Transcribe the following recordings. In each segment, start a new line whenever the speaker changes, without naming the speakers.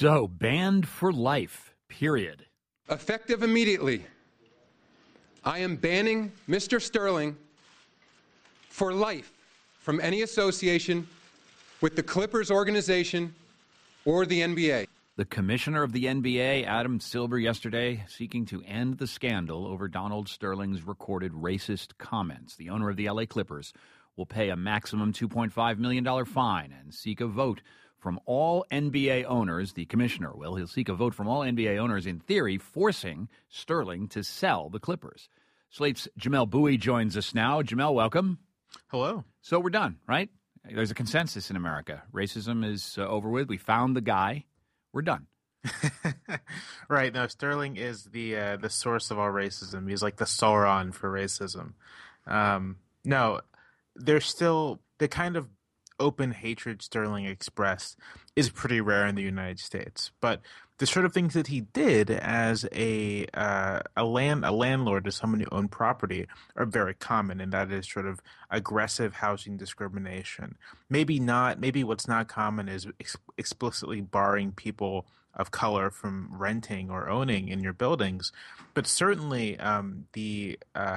So, banned for life, period.
Effective immediately, I am banning Mr. Sterling for life from any association with the Clippers organization or the NBA.
The commissioner of the NBA, Adam Silver, yesterday seeking to end the scandal over Donald Sterling's recorded racist comments. The owner of the LA Clippers will pay a maximum $2.5 million fine and seek a vote from all NBA owners. The commissioner will. He'll seek a vote from all NBA owners, in theory, forcing Sterling to sell the Clippers. Slate's Jamel Bowie joins us now. Jamel, welcome.
Hello.
So we're done, right? There's a consensus in America. Racism is over with. We found the guy. We're done.
Right. No, Sterling is the source of all racism. He's like the Sauron for racism. No, there's still the kind of open hatred Sterling expressed is pretty rare in the United States. But the sort of things that he did as a landlord to someone who owned property are very common, and that is sort of aggressive housing discrimination. Maybe what's not common is explicitly barring people of color from renting or owning in your buildings, but certainly the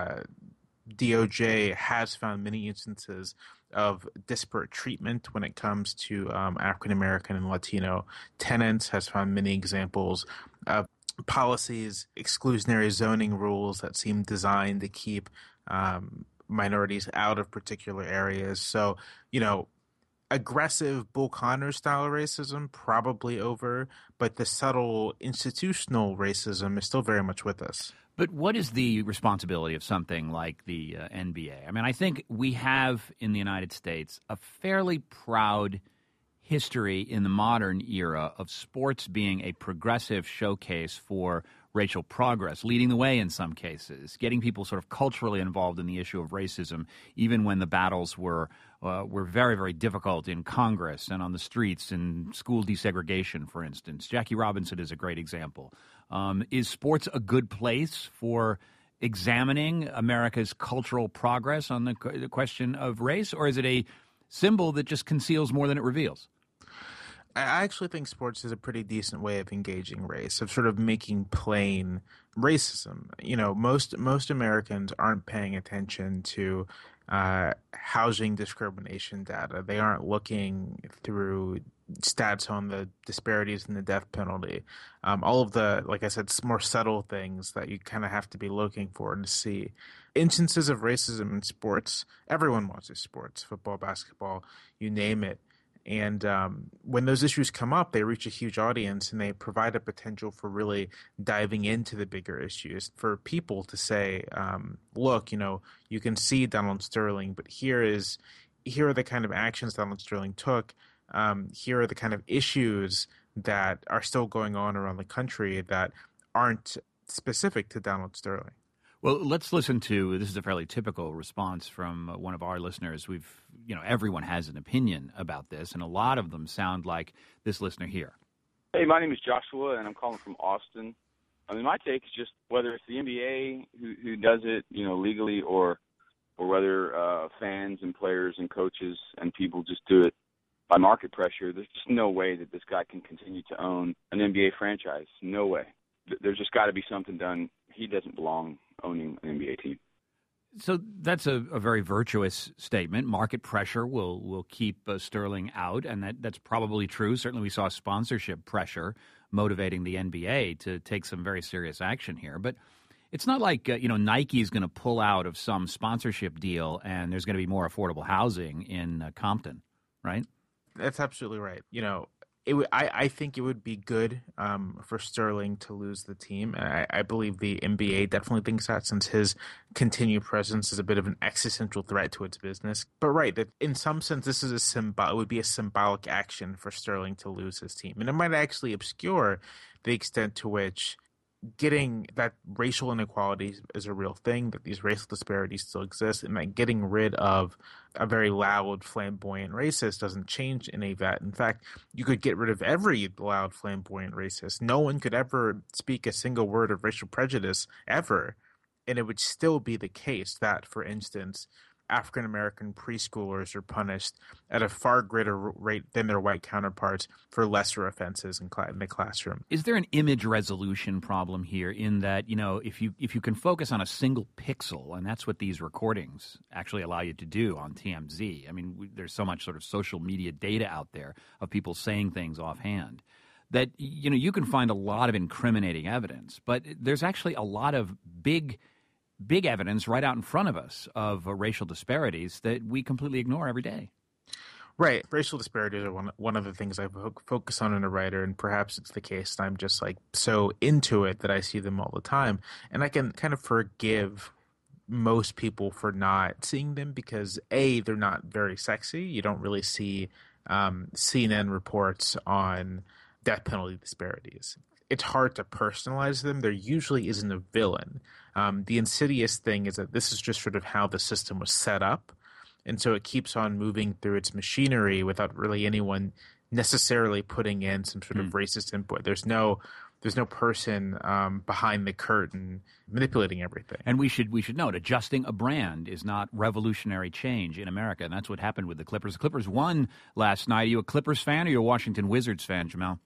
DOJ has found many instances of disparate treatment when it comes to African American and Latino tenants, has found many examples of policies, exclusionary zoning rules that seem designed to keep minorities out of particular areas. So, aggressive Bull Connor style racism probably over, but the subtle institutional racism is still very much with us.
But what is the responsibility of something like the NBA? I mean, I think we have in the United States a fairly proud history in the modern era of sports being a progressive showcase for racial progress, leading the way in some cases, getting people sort of culturally involved in the issue of racism, even when the battles were very, very difficult in Congress and on the streets and school desegregation, for instance. Jackie Robinson is a great example. Is sports a good place for examining America's cultural progress on the question of race, or is it a symbol that just conceals more than it reveals?
I actually think sports is a pretty decent way of engaging race, of sort of making plain racism. Most Americans aren't paying attention to housing discrimination data. They aren't looking through stats on the disparities in the death penalty. All of the, like I said, more subtle things that you kind of have to be looking for to see. Instances of racism in sports, everyone watches sports, football, basketball, you name it. And when those issues come up, they reach a huge audience and they provide a potential for really diving into the bigger issues, for people to say, look, you can see Donald Sterling, but here are the kind of actions Donald Sterling took. Here are the kind of issues that are still going on around the country that aren't specific to Donald Sterling.
Well, let's listen to, this is a fairly typical response from one of our listeners. Everyone has an opinion about this, and a lot of them sound like this listener here.
Hey, my name is Joshua, and I'm calling from Austin. I mean, my take is just whether it's the NBA who does it, legally, or whether fans and players and coaches and people just do it by market pressure. There's just no way that this guy can continue to own an NBA franchise. No way. There's just got to be something done. He doesn't belong owning an NBA team.
So that's a very virtuous statement. Market pressure will keep Sterling out, and that's probably true. Certainly we saw sponsorship pressure motivating the NBA to take some very serious action here. But it's not like, Nike is going to pull out of some sponsorship deal and there's going to be more affordable housing in Compton, right?
That's absolutely right. I think it would be good for Sterling to lose the team. I believe the NBA definitely thinks that, since his continued presence is a bit of an existential threat to its business. But right, that in some sense, this is it would be a symbolic action for Sterling to lose his team. And it might actually obscure the extent to which getting that racial inequality is a real thing, that these racial disparities still exist, and that getting rid of a very loud, flamboyant racist doesn't change any of that. In fact, you could get rid of every loud, flamboyant racist. No one could ever speak a single word of racial prejudice ever, and it would still be the case that, for instance, African-American preschoolers are punished at a far greater rate than their white counterparts for lesser offenses in the classroom.
Is there an image resolution problem here in that, if you can focus on a single pixel, and that's what these recordings actually allow you to do on TMZ. I mean, there's so much sort of social media data out there of people saying things offhand that, you can find a lot of incriminating evidence, but there's actually a lot of big evidence right out in front of us of racial disparities that we completely ignore every day.
Right. Racial disparities are one of the things I focus on in a writer, and perhaps it's the case that I'm just so into it that I see them all the time. And I can kind of forgive most people for not seeing them because, A, they're not very sexy. You don't really see CNN reports on death penalty disparities. It's hard to personalize them. There usually isn't a villain. The insidious thing is that this is just sort of how the system was set up. And so it keeps on moving through its machinery without really anyone necessarily putting in some sort of racist input. There's no person behind the curtain manipulating everything.
And we should note, adjusting a brand is not revolutionary change in America, and that's what happened with the Clippers. The Clippers won last night. Are you a Clippers fan or are you a Washington Wizards fan, Jamel?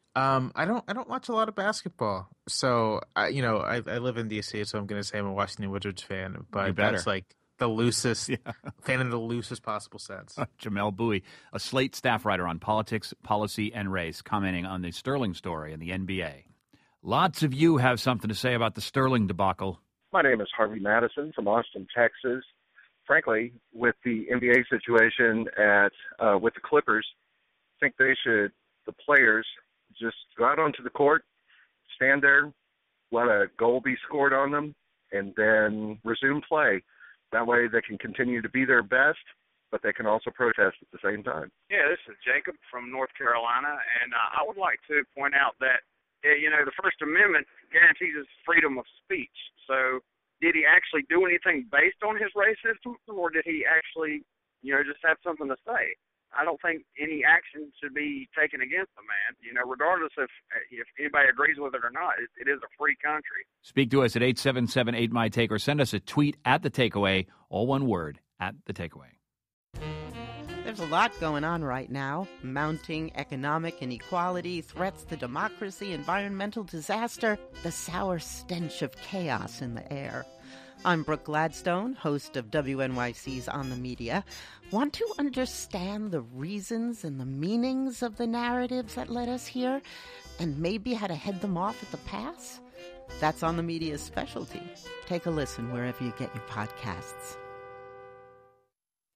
I don't watch a lot of basketball, so I live in DC, so I'm going to say I'm a Washington Wizards fan, but that's like the loosest fan in the loosest possible sense.
Jamel Bowie, a Slate staff writer on politics, policy, and race, commenting on the Sterling story in the NBA. Lots of you have something to say about the Sterling debacle.
My name is Harvey Madison from Austin, Texas. Frankly, with the NBA situation with the Clippers, I think the players just go out onto the court, stand there, let a goal be scored on them, and then resume play. That way they can continue to be their best, but they can also protest at the same time.
Yeah, this is Jacob from North Carolina, and I would like to point out that, the First Amendment guarantees his freedom of speech. So did he actually do anything based on his racism, or did he actually, just have something to say? I don't think any action should be taken against the man, regardless if anybody agrees with it or not. It is a free country.
Speak to us at 877-8MY-TAKE or send us a tweet at The Takeaway, all one word, at The Takeaway.
There's a lot going on right now. Mounting economic inequality, threats to democracy, environmental disaster, the sour stench of chaos in the air. I'm Brooke Gladstone, host of WNYC's On the Media. Want to understand the reasons and the meanings of the narratives that led us here, and maybe how to head them off at the pass? That's On the Media's specialty. Take a listen wherever you get your podcasts.